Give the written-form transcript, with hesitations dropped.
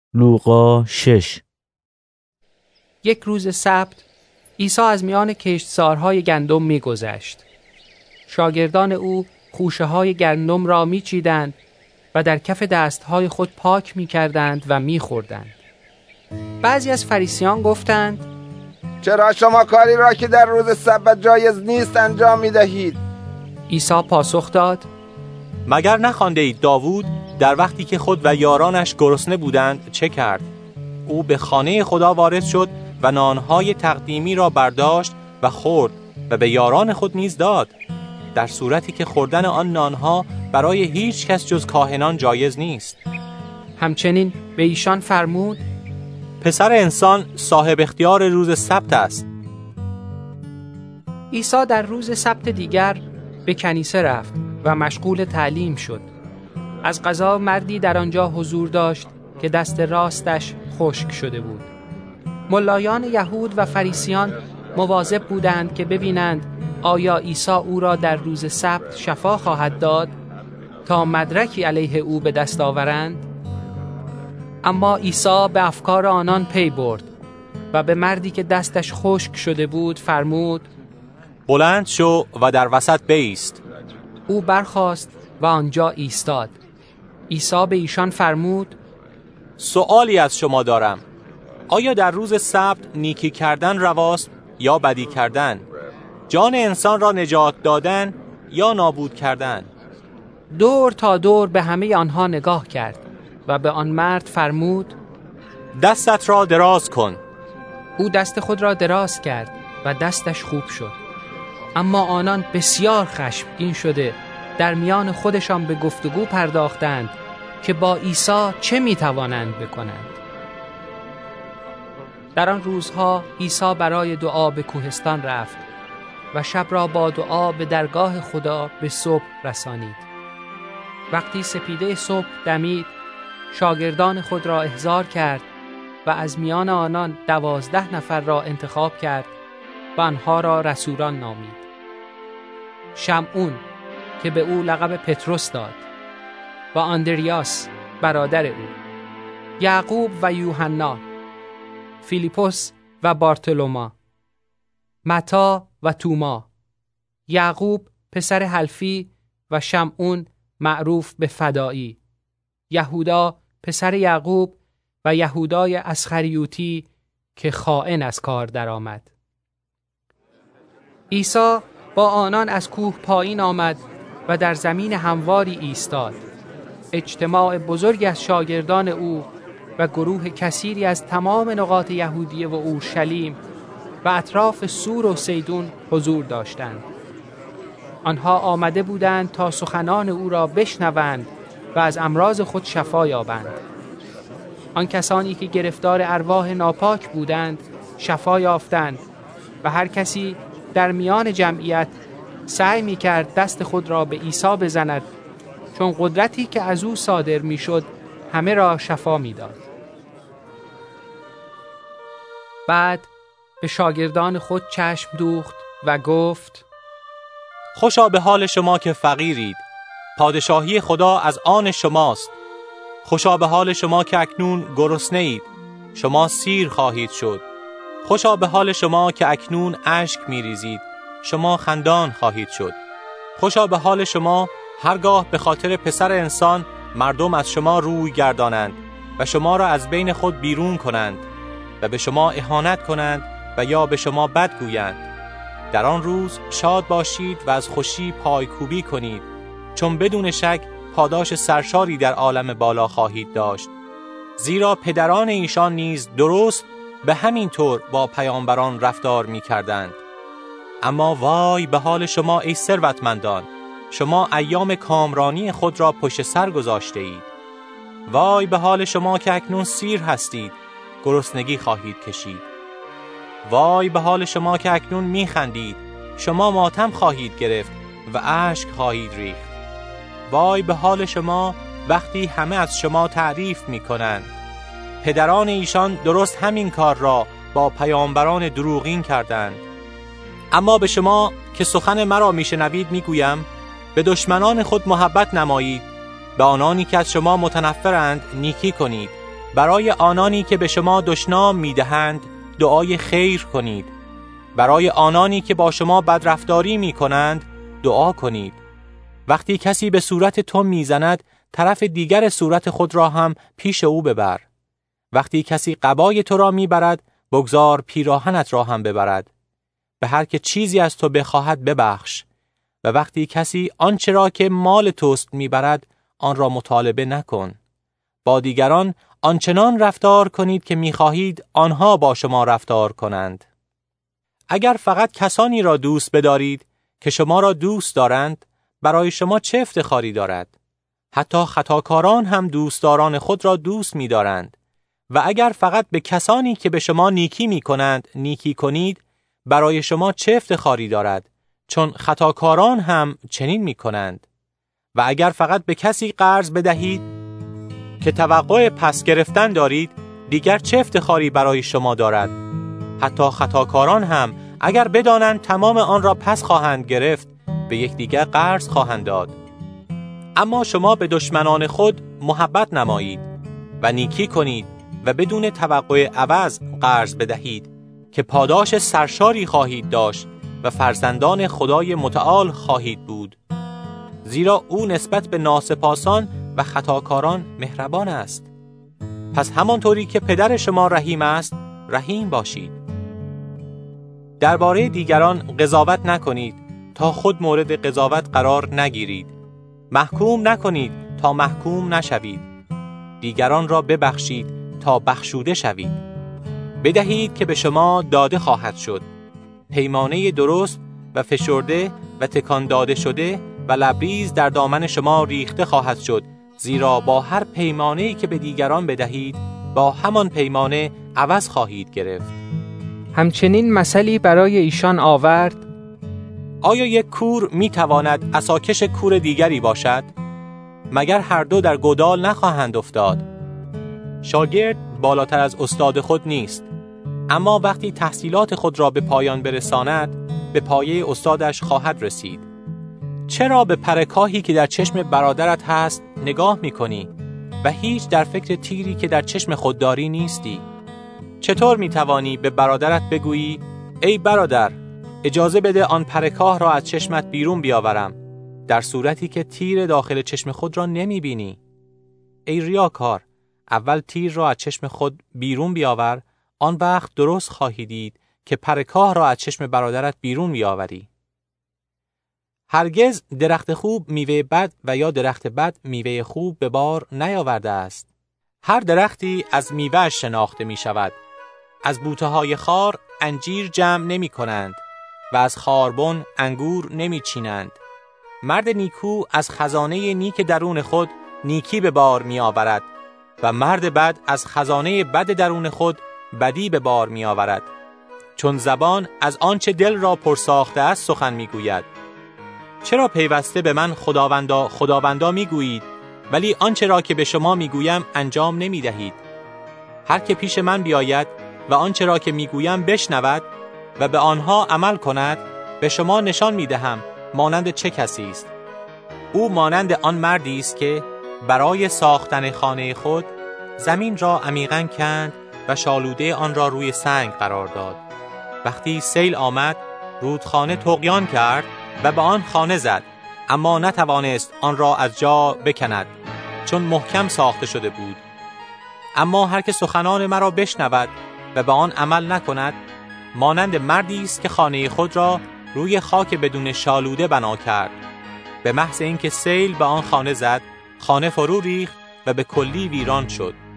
لوقا 6. یک روز سبت عیسی از میان کشتزارهای گندم می‌گذشت. شاگردان او خوشه‌های گندم را می‌چیدند و در کف دست‌های خود پاک می‌کردند و می‌خوردند. بعضی از فریسیان گفتند: چرا شما کاری را که در روز سبت جایز نیست انجام می‌دهید؟ عیسی پاسخ داد: مگر نخوانده اید داوود در وقتی که خود و یارانش گرسنه بودند چه کرد؟ او به خانه خدا وارد شد و نانهای تقدیمی را برداشت و خورد و به یاران خود نیز داد، در صورتی که خوردن آن نانها برای هیچ کس جز کاهنان جایز نیست. همچنین به ایشان فرمود: پسر انسان صاحب اختیار روز سبت است. عیسی در روز سبت دیگر به کنیسه رفت و مشغول تعلیم شد. از قضا مردی در آنجا حضور داشت که دست راستش خشک شده بود. ملایان یهود و فریسیان مواظب بودند که ببینند آیا عیسی او را در روز سبت شفا خواهد داد تا مدرکی علیه او به دست آورند. اما عیسی به افکار آنان پی برد و به مردی که دستش خشک شده بود فرمود: بلند شو و در وسط بایست. او برخاست و آنجا ایستاد. عیسی به ایشان فرمود: سؤالی از شما دارم، آیا در روز سبت نیکی کردن رواست یا بدی کردن؟ جان انسان را نجات دادن یا نابود کردن؟ دور تا دور به همه آنها نگاه کرد و به آن مرد فرمود: دستت را دراز کن. او دست خود را دراز کرد و دستش خوب شد. اما آنان بسیار خشمگین شده در میان خودشان به گفتگو پرداختند که با عیسی چه میتوانند بکنند. در آن روزها عیسی برای دعا به کوهستان رفت و شب را با دعا به درگاه خدا به صبح رسانید. وقتی سپیده صبح دمید، شاگردان خود را احضار کرد و از میان آنان 12 نفر را انتخاب کرد و آنها را رسولان نامید: شمعون که به او لقب پتروس داد و اندریاس برادر او، یعقوب و یوحنا، فیلیپوس و بارتولوما، متی و توما، یعقوب پسر حلفی و شمعون معروف به فدایی، یهودا پسر یعقوب و یهودای اسخریوطی که خائن از کار درآمد. عیسی با آنان از کوه پایین آمد و در زمین همواری ایستاد. اجتماع بزرگی از شاگردان او و گروه کثیری از تمام نقاط یهودیه و اورشلیم و اطراف سور و سیدون حضور داشتند. آنها آمده بودند تا سخنان او را بشنوند و از امراض خود شفا یابند. آن کسانی که گرفتار ارواح ناپاک بودند شفا یافتند و هر کسی در میان جمعیت سعی می‌کرد دست خود را به عیسی بزند، چون قدرتی که از او صادر می‌شد همه را شفا می‌داد. بعد به شاگردان خود چشم دوخت و گفت: خوشا به حال شما که فقیرید، پادشاهی خدا از آن شماست. خوشا به حال شما که اکنون گرسنه اید، شما سیر خواهید شد. خوشا به حال شما که اکنون اشک می‌ریزید، شما خندان خواهید شد. خوشا به حال شما هرگاه به خاطر پسر انسان مردم از شما روی گردانند و شما را از بین خود بیرون کنند و به شما اهانت کنند و یا به شما بد گویند. در آن روز شاد باشید و از خوشی پایکوبی کنید، چون بدون شک پاداش سرشاری در عالم بالا خواهید داشت. زیرا پدران ایشان نیز درست به همین طور با پیامبران رفتار می کردند. اما وای به حال شما ای ثروتمندان، شما ایام کامرانی خود را پشت سر گذاشته اید. وای به حال شما که اکنون سیر هستید، گرسنگی خواهید کشید. وای به حال شما که اکنون می خندید، شما ماتم خواهید گرفت و اشک خواهید ریخت. وای به حال شما وقتی همه از شما تعریف می کنند. پدران ایشان درست همین کار را با پیامبران دروغین کردند. اما به شما که سخن مرا میشنوید میگویم: به دشمنان خود محبت نمایید، به آنانی که از شما متنفرند نیکی کنید، برای آنانی که به شما دشنام می‌دهند دعای خیر کنید. برای آنانی که با شما بدرفتاری می‌کنند دعا کنید. وقتی کسی به صورت تو می‌زند، طرف دیگر صورت خود را هم پیش او ببر. وقتی کسی قبای تو را می‌برد، بگذار پیراهنت را هم ببرد. به هر که چیزی از تو بخواهد ببخش، و وقتی کسی آنچه را که مال توست می‌برد، آن را مطالبه نکن. با دیگران آنچنان رفتار کنید که می‌خواهید آنها با شما رفتار کنند. اگر فقط کسانی را دوست بدارید که شما را دوست دارند، برای شما چه افتخاری دارد؟ حتی خطاکاران هم دوستداران خود را دوست می‌دارند. و اگر فقط به کسانی که به شما نیکی می‌کنند نیکی کنید، برای شما چه افتخاری دارد؟ چون خطاکاران هم چنین می‌کنند. و اگر فقط به کسی قرض بدهید که توقع پس گرفتن دارید، دیگر چه افتخاری برای شما دارد؟ حتی خطاکاران هم اگر بدانند تمام آن را پس خواهند گرفت، به یکدیگر قرض خواهند داد. اما شما به دشمنان خود محبت نمایید و نیکی کنید و بدون توقع عوض قرض بدهید که پاداش سرشاری خواهید داشت و فرزندان خدای متعال خواهید بود، زیرا او نسبت به ناسپاسان و خطاکاران مهربان است. پس همانطوری که پدر شما رحیم است، رحیم باشید. درباره دیگران قضاوت نکنید تا خود مورد قضاوت قرار نگیرید. محکوم نکنید تا محکوم نشوید. دیگران را ببخشید تا بخشوده شوید. بدهید که به شما داده خواهد شد. پیمانه درست و فشرده و تکان داده شده و لبریز در دامن شما ریخته خواهد شد، زیرا با هر پیمانه‌ای که به دیگران بدهید، با همان پیمانه عوض خواهید گرفت. همچنین مثلی برای ایشان آورد: آیا یک کور میتواند عصاکش کور دیگری باشد؟ مگر هر دو در گودال نخواهند افتاد؟ شاگرد بالاتر از استاد خود نیست، اما وقتی تحصیلات خود را به پایان برساند، به پایه استادش خواهد رسید. چرا به پرکاهی که در چشم برادرت هست نگاه می‌کنی و هیچ در فکر تیری که در چشم خود داری نیستی؟ چطور می‌توانی به برادرت بگویی ای برادر، اجازه بده آن پرکاه را از چشمت بیرون بیاورم، در صورتی که تیر داخل چشم خود را نمی‌بینی؟ ای ریاکار، اول تیر را از چشم خود بیرون بیاور، آن وقت درست خواهی دید که پرکاه را از چشم برادرت بیرون بیاوری. هرگز درخت خوب میوه بد و یا درخت بد میوه خوب به بار نیاورده است. هر درختی از میوه‌اش شناخته می شود. از بوته‌های خار انجیر جمع نمی کنند و از خاربن انگور نمی چینند. مرد نیکو از خزانه نیک درون خود نیکی به بار می آورد و مرد بد از خزانه بد درون خود بدی به بار می آورد. چون زبان از آنچه دل را پرساخته است سخن می گوید. چرا پیوسته به من خداوندا خداوندا می گویید، ولی آنچه را که به شما می گویم انجام نمی دهید؟ هر که پیش من بیاید و آنچه را که می گویم بشنود و به آنها عمل کند، به شما نشان می دهم مانند چه کسی است. او مانند آن مردی است که برای ساختن خانه خود زمین را عمیقاً کند و شالوده آن را روی سنگ قرار داد. وقتی سیل آمد، رودخانه طغیان کرد و به آن خانه زد، اما نتوانست آن را از جا بکند، چون محکم ساخته شده بود. اما هر که سخنان مرا بشنود و به آن عمل نکند، مانند مردی است که خانه خود را روی خاک بدون شالوده بنا کرد. به محض اینکه سیل به آن خانه زد، خانه فرو ریخت و به کلی ویران شد.